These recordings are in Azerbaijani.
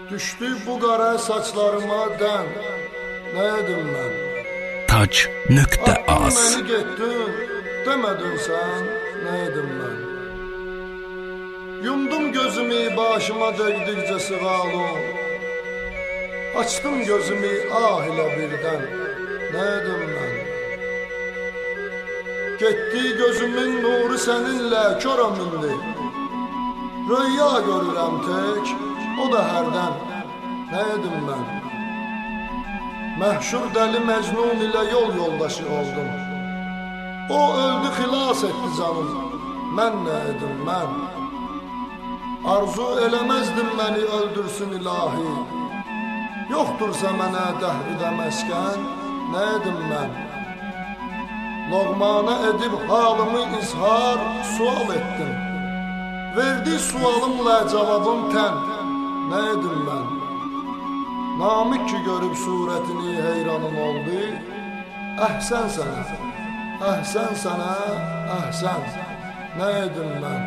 Düşdü bu qara saçlarıma dən, nə edim mən? Tac.az Məni getdin, demədin sən, nə edim mən? Yumdum gözümü başıma dəydikcə sığalım, açdım gözümü ah ilə birdən, nə edim mən? Getdi gözümün nuru səninlə körəm indi, rüya görürəm tək, o da hərdən, nə edim mən? Məhşur dəli Məcnun ilə yol yoldaşı oldum. O öldü, xilas etdi canım, mən nə edim mən? Arzu eləməzdim məni öldürsün ilahi. Yoxdursa mənə dəhridə məskən, nə edim mən? Loğmana edib halımı izhar, sual etdim. Verdi sualımla cavabım tən, nə edim mən? Namik ki görüb surətini heyranın oldu. Əhsən sənə, əhsən sənə, əhsən, nə edim mən?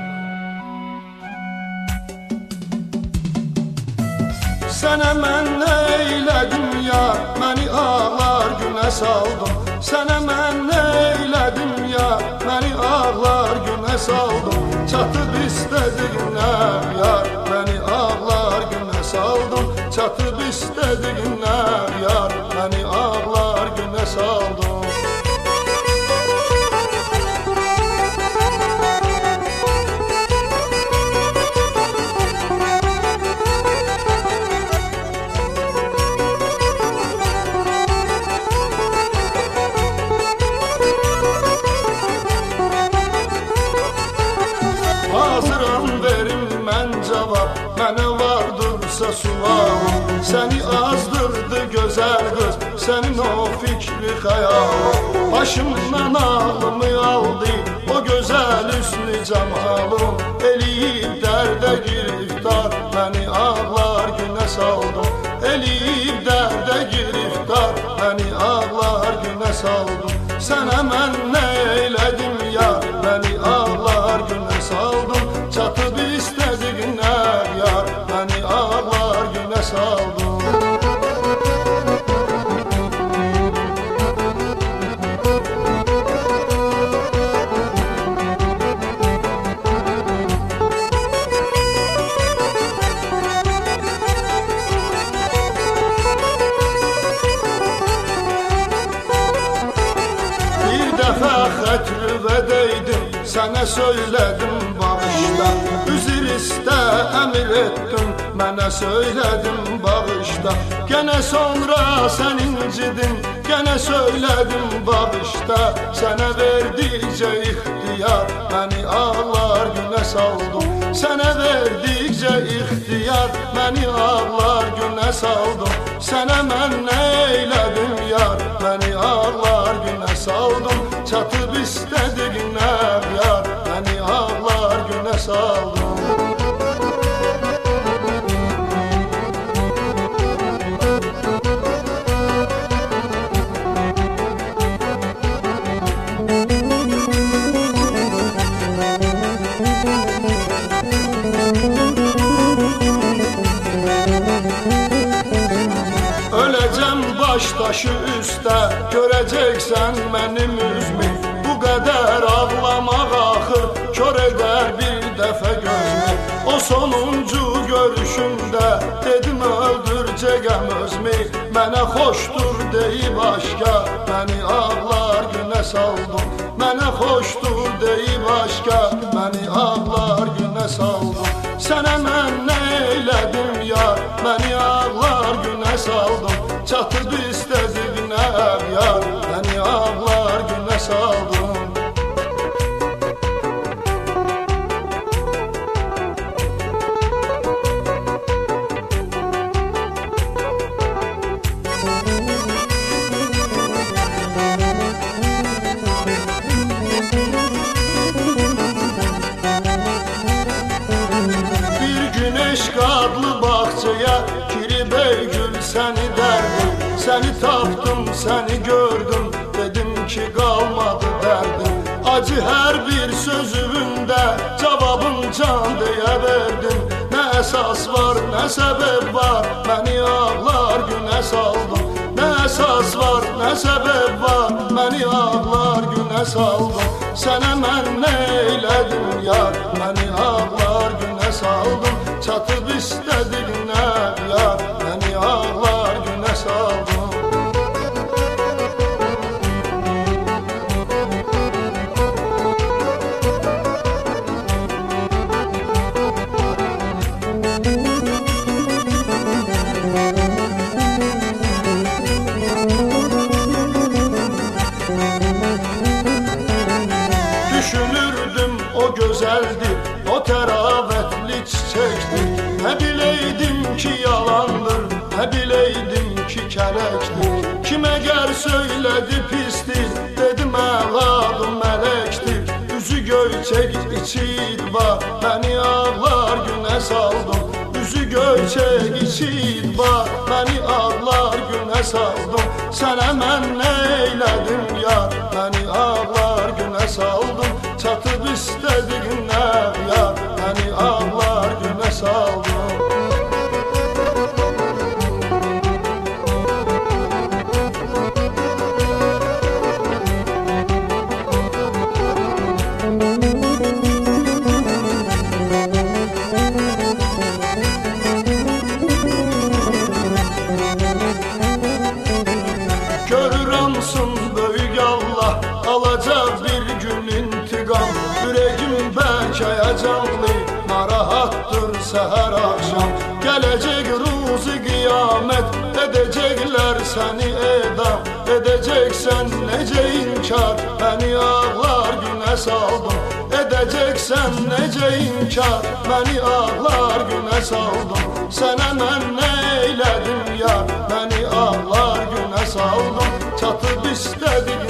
Sənə mən nə eylədim ya, məni ağlar günə saldım. Sənə mən nə eylədim ya, məni ağlar günə saldım. Çatıb istədiyinə yar, məni ağlar günə saldım. Çatıb istədiyinə yar, məni ağlar günə saldım. Hazıram verim mən cavab, mənə vardırsa sualım. Səni azdırdı gözəl qız, sənin o fikri xəyalım. Başımdan ağlımı aldı, o gözəl üstünü camalım. Eləyib dərdə giriftar, məni ağlar günə saldım. Eləyib dərdə giriftar, məni ağlar günə saldım. Sənə mən nə eylədim ya, məni ağlar günə saldım. Çatıb istədiyinə yar, məni ağlar günə saldım. Bir dəfə xətrüvə deydim, sənə söylədim bağışla. Üzr istə, əmr etdim, mənə söylədim bağışla. Gənə sonra sən incidin, gənə söylədim bağışla. Sənə verdikcə ixtiyar, məni ağlar günə saldım. Sənə verdikcə ixtiyar, məni ağlar günə saldım. Sənə mən nə eylədim yar, məni ağlar günə saldım. Çatıb istədiyinə yar, məni ağlar günə saldım. Öləcəm baş daşı üstə, görəcəksən mənim üzmü. Bu qədər ağlamaq axır, kör edər bir dəfə gözümü. O sonuncu görüşümdə dedim öldürəcəyəm özümü. Mənə xoşdur deyib aşka, məni ağlar günə saldım. Mənə xoşdur deyib aşka, məni ağlar günə saldım. Sənə mən nə eylədim yar, məni ağlar günə saldım. Çatıb istədiyinə yar, məni ağlar günə saldım. Bir güneş qadlı bağçaya girib ey gül səni dərdim. Səni tapdım, səni gördüm, dedim ki qalmadı dərdim. Acı hər bir sözündə cavabım can deyə verdim. Nə əsas var, nə səbəb var, məni ağlar günə saldın. Nə əsas var, nə səbəb var, məni ağlar günə saldın. Sənə mən nə eylədim yar, məni ağlar günə saldın. Çatıb istədiyinə yar, məni ağlar günə saldın. Düşünürdüm o gözəldir, o təravətli çiçəkdir. Nə biləydim ki yalandır, nə biləydim ki kələkdir. Kim əgər söylədi pisdir, dedim əladım mələkdir. Üzü göyçək içi idbar, məni ağlar günə saldın. Üzü göyçək içi idbar, məni ağlar günə saldın. Sənə mən nə eylədim yar, məni ağlar günə saldın. Çatıb istədiyinə yar, məni ağlar günə saldın. Görürəmsin böyük Allah, alacaq bir gün intiqam. Ürəyim bəlkə həyəcanlı, narahatdır səhər axşam. Gələcək ruzi qiyamət, edəcəklər səni edam. Edəcəksən necə inkar, məni ağlar günə saldın. Edəcəksən necə inkar, məni ağlar günə saldın. Sənə mən nə eylədim yar, məni ağlar günə saldın. Çatıb istədik